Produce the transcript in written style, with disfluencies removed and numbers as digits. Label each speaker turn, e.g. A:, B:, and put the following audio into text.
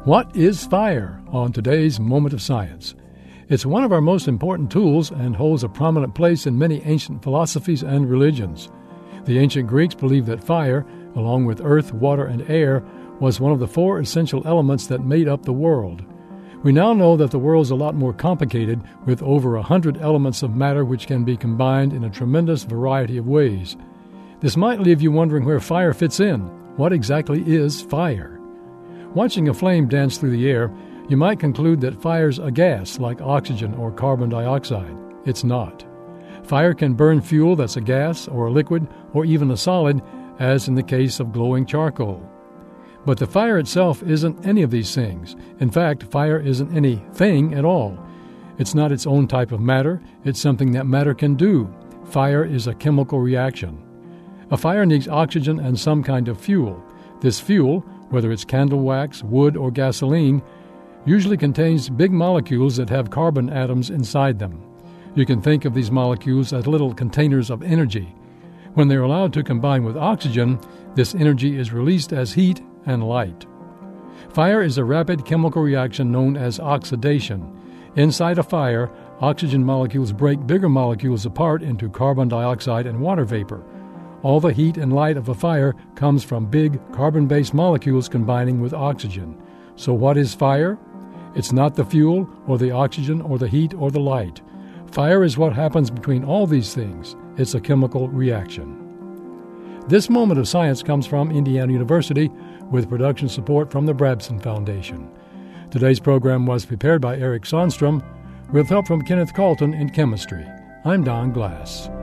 A: What is fire on today's Moment of Science? It's one of our most important tools and holds a prominent place in many ancient philosophies and religions. The ancient Greeks believed that fire, along with earth, water, and air, was one of the four essential elements that made up the world. We now know that the world's a lot more complicated, with over 100 elements of matter which can be combined in a tremendous variety of ways. This might leave you wondering where fire fits in. What exactly is fire? Watching a flame dance through the air, you might conclude that fire's a gas like oxygen or carbon dioxide. It's not. Fire can burn fuel that's a gas or a liquid or even a solid, as in the case of glowing charcoal. But the fire itself isn't any of these things. In fact, fire isn't any thing at all. It's not its own type of matter. It's something that matter can do. Fire is a chemical reaction. A fire needs oxygen and some kind of fuel. This fuel, whether it's candle wax, wood, or gasoline, usually contains big molecules that have carbon atoms inside them. You can think of these molecules as little containers of energy. When they're allowed to combine with oxygen, this energy is released as heat and light. Fire is a rapid chemical reaction known as oxidation. Inside a fire, oxygen molecules break bigger molecules apart into carbon dioxide and water vapor. All the heat and light of a fire comes from big carbon-based molecules combining with oxygen. So what is fire? It's not the fuel or the oxygen or the heat or the light. Fire is what happens between all these things. It's a chemical reaction. This Moment of Science comes from Indiana University with production support from the Brabson Foundation. Today's program was prepared by Eric Sonstrom with help from Kenneth Carlton in chemistry. I'm Don Glass.